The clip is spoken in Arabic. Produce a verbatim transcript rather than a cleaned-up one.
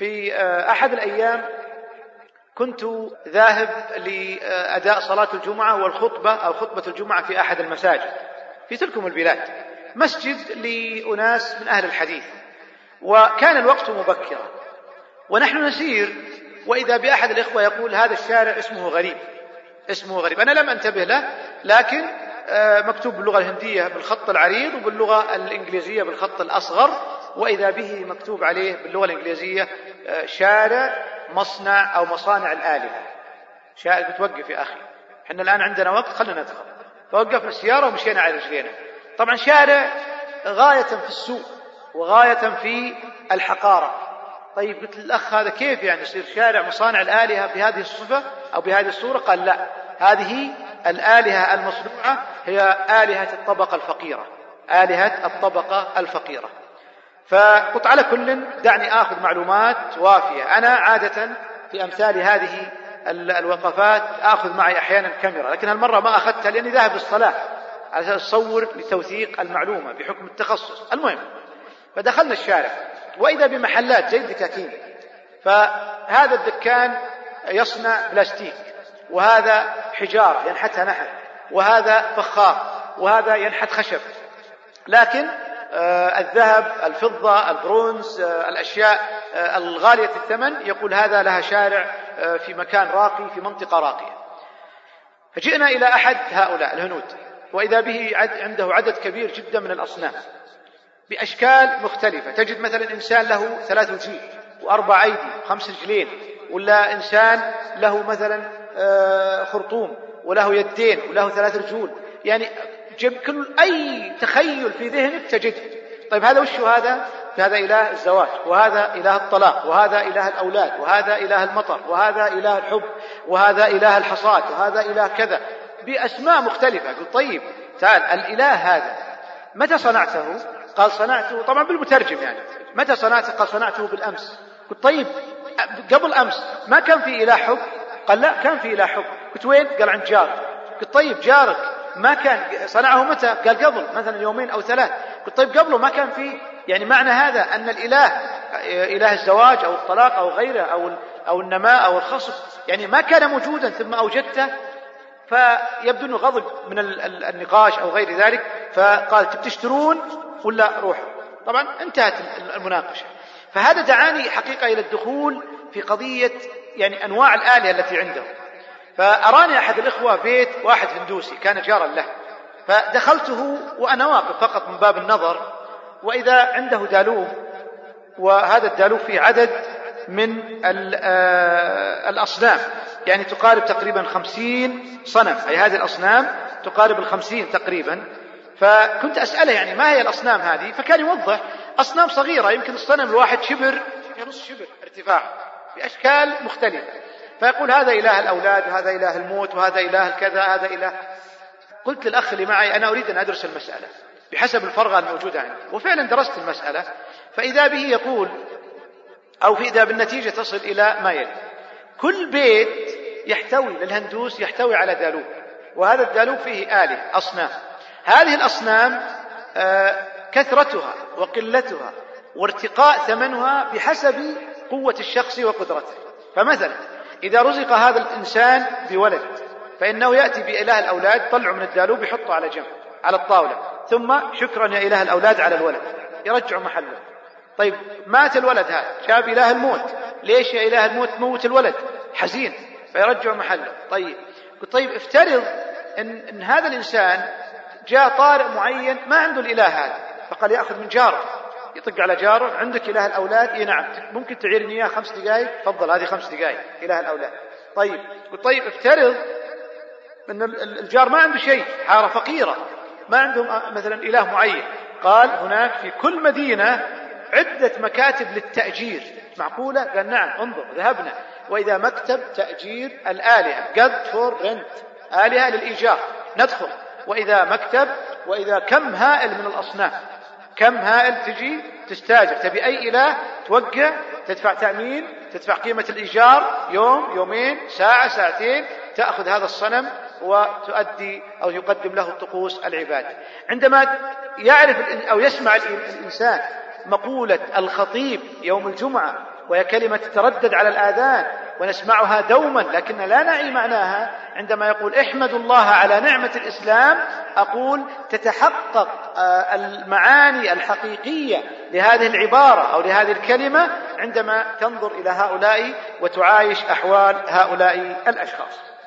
في أحد الأيام كنت ذاهب لأداء صلاة الجمعة والخطبة أو خطبة الجمعة في أحد المساجد في تلكم البلاد، مسجد لأناس من أهل الحديث، وكان الوقت مبكرا ونحن نسير، وإذا بأحد الإخوة يقول هذا الشارع اسمه غريب اسمه غريب أنا لم أنتبه له، لكن مكتوب باللغة الهندية بالخط العريض وباللغة الإنجليزية بالخط الأصغر، وإذا به مكتوب عليه باللغة الإنجليزية شارع مصنع أو مصانع الآلهة. شارع بتوقف يا أخي، احنا الآن عندنا وقت خلنا ندخل، فوقفنا السيارة ومشينا على رجلينا. طبعا شارع غاية في السوء وغاية في الحقارة. طيب قلت للأخ هذا كيف يعني يصير شارع مصانع الآلهة بهذه الصفة أو بهذه الصورة؟ قال لا، هذه الآلهة المصنوعة هي آلهة الطبقة الفقيرة، آلهة الطبقة الفقيرة. فقلت على كل دعني آخذ معلومات وافية، أنا عادة في أمثال هذه الوقفات آخذ معي أحيانا كاميرا، لكن هالمرة ما أخذتها لأني ذاهب للصلاة على أساس أصور لتوثيق المعلومة بحكم التخصص. المهم فدخلنا الشارع وإذا بمحلات زي الدكاكين، فهذا الدكان يصنع بلاستيك، وهذا حجارة ينحتها نحت، وهذا فخار، وهذا ينحت خشب، لكن آه الذهب، الفضة، البرونز، آه الأشياء آه الغالية الثمن يقول هذا لها شارع آه في مكان راقي في منطقة راقية. فجئنا إلى أحد هؤلاء الهنود، وإذا به عد عنده عدد كبير جدا من الأصنام بأشكال مختلفة. تجد مثلا إنسان له ثلاث وجيه وأربع أيدي وخمس رجلين، ولا إنسان له مثلا آه خرطوم وله يدين وله ثلاث رجول، يعني جب كل أي تخيل في ذهنك تجده. طيب هذا وش هذا؟ هذا إله الزواج، وهذا إله الطلاق، وهذا إله الأولاد، وهذا إله المطر، وهذا إله الحب، وهذا إله الحصاد، وهذا إله كذا بأسماء مختلفة. قلت طيب تعال، الإله هذا متى صنعته؟ قال صنعته طبعا بالمترجم يعني، متى صنعته؟ قال صنعته بالأمس. قلت طيب قبل أمس ما كان في إله حب؟ قال لا كان في إله حب. قلت وين؟ قال عند جارك. قلت طيب جارك ما كان صنعه متى؟ قال قبل مثلا يومين أو ثلاث. قلت طيب قبله ما كان فيه؟ يعني معنى هذا أن الإله إله الزواج أو الطلاق أو غيره أو أو النماء أو الخصب يعني ما كان موجودا ثم أوجدته؟ فيبدو أنه غضب من النقاش أو غير ذلك، فقال تشترون ولا روحوا. طبعا انتهت المناقشة. فهذا دعاني حقيقة إلى الدخول في قضية يعني أنواع الآلهة التي عنده. فأراني أحد الإخوة بيت واحد هندوسي كان جارا له، فدخلته وأنا واقف فقط من باب النظر، وإذا عنده دالوب، وهذا الدالوب فيه عدد من الأصنام يعني تقارب تقريبا خمسين صنم، أي هذه الأصنام تقارب الخمسين تقريبا. فكنت أسأله يعني ما هي الأصنام هذه؟ فكان يوضح أصنام صغيرة يمكن الصنم الواحد شبر نص شبر ارتفاع بأشكال مختلفة. فيقول هذا إله الأولاد، وهذا إله الموت، وهذا إله الكذا، هذا إله. قلت للأخ اللي معي أنا أريد أن أدرس المسألة بحسب الفرغة الموجودة عندي، وفعلا درست المسألة. فإذا به يقول أو في إذا بالنتيجة تصل إلى ما يلي: كل بيت يحتوي للهندوس يحتوي على دالوب، وهذا الدالوب فيه آلهة أصنام. هذه الأصنام آه كثرتها وقلتها وارتقاء ثمنها بحسب قوة الشخص وقدرته. فمثلا إذا رزق هذا الإنسان بولد فإنه يأتي بإله الأولاد، طلعوا من الدالوب يحطه على جنب على الطاولة، ثم شكرا يا إله الأولاد على الولد، يرجعوا محله. طيب مات الولد هذا، جاب إله الموت، ليش يا إله الموت موت الولد؟ حزين، فيرجعوا محله. طيب طيب افترض إن, إن هذا الإنسان جاء طارئ معين ما عنده الإله هذا، فقال يأخذ من جاره، يطق على جاره: عندك إله الأولاد؟ إيه نعم، ممكن تعيرني إياه خمس دقائق؟ تفضل هذه خمس دقائق إله الأولاد. طيب طيب افترض أن الجار ما عنده شيء، حارة فقيرة ما عندهم مثلا إله معين. قال هناك في كل مدينة عدة مكاتب للتأجير. معقولة؟ قال نعم، انظر ذهبنا وإذا مكتب تأجير الآلهة، قد فور رنت، آلهة للإيجار، ندخل. وإذا مكتب، وإذا كم هائل من الأصنام، كم هائل تجي تستاجر، تبي أي إله توقع، تدفع تأمين، تدفع قيمة الإيجار يوم يومين ساعة ساعتين، تأخذ هذا الصنم وتؤدي أو يقدم له طقوس العبادة. عندما يعرف أو يسمع الإنسان مقولة الخطيب يوم الجمعة وهي كلمة تتردد على الآذان ونسمعها دوما، لكن لا نعي معناها. عندما يقول احمدوا الله على نعمة الإسلام، أقول تتحقق المعاني الحقيقية لهذه العبارة أو لهذه الكلمة عندما تنظر إلى هؤلاء وتعايش أحوال هؤلاء الأشخاص.